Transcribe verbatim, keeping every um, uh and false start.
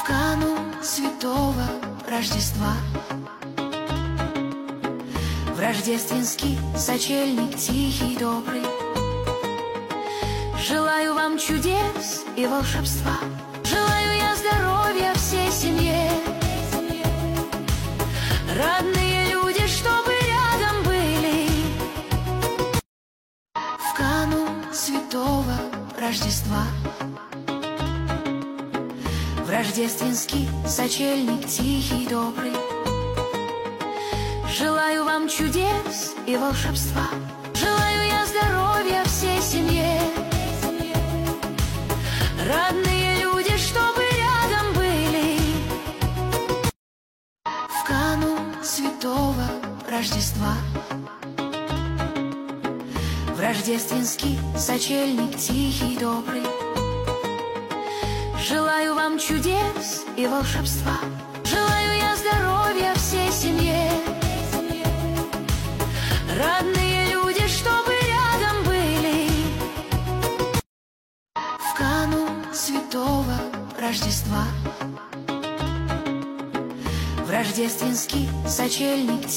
канун святого Рождества, в рождественский сочельник тихий, добрый, желаю вам чудес и волшебства. Желаю я здоровья всей семье, родные люди, чтобы рядом были. В канун святого Рождества, в рождественский сочельник тихий, добрый, желаю вам чудес и волшебства. Желаю я здоровья всей семье, родные люди, чтобы рядом были. В канун святого Рождества, в рождественский сочельник тихий, добрый, желаю вам чудес и волшебства. Желаю я здоровья всей семье, родные люди, чтобы рядом были. В канун святого Рождества, в рождественский сочельник